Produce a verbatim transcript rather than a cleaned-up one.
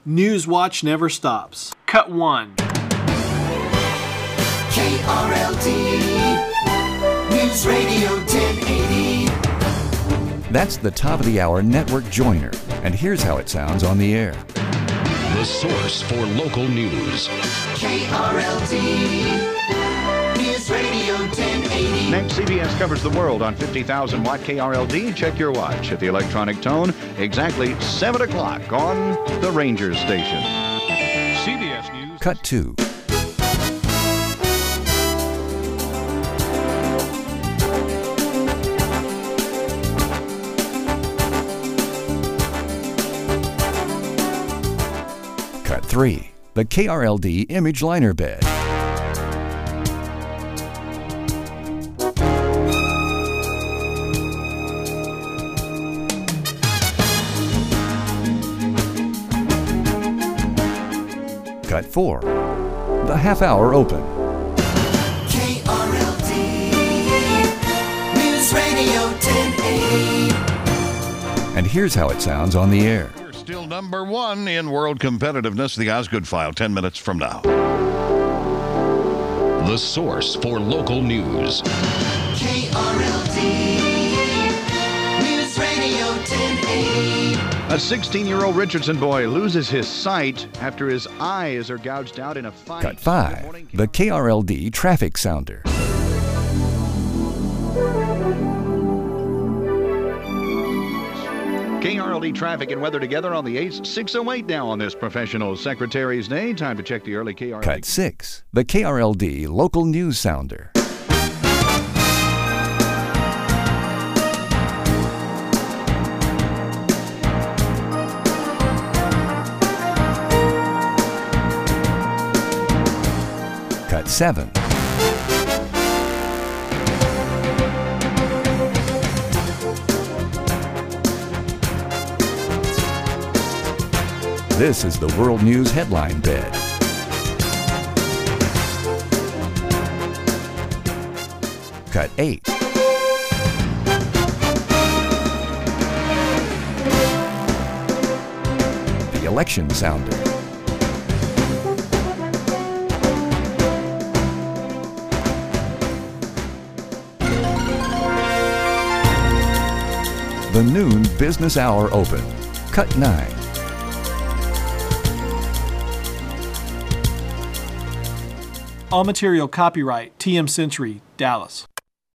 Newswatch never stops. Cut one. K R L D News Radio ten eighty. That's the top of the hour network joiner, and here's how it sounds on the air. The source for local news. K R L D News Radio ten eighty. Next, C B S covers the world on fifty thousand watt K R L D. Check your watch at the electronic tone. Exactly seven o'clock on the Rangers station. C B S News. Cut two. Cut three. The K R L D image liner bed. Cut four. The half hour open. K R L D News Radio ten eighty. And here's how it sounds on the air. We're still number one in world competitiveness. The Osgood File, ten minutes from now. The source for local news. K R L D News Radio ten eighty. A sixteen-year-old Richardson boy loses his sight after his eyes are gouged out in a fight. Cut five. The K R L D traffic sounder. K R L D traffic and weather together on the eighth. six oh eight now on this Professional Secretary's Day. Time to check the early K R L D. Cut six. The K R L D local news sounder. Cut seven. This is the World News headline bed. Cut eight. The election sounder. The noon business hour open. Cut nine. All material copyright T M Century, Dallas.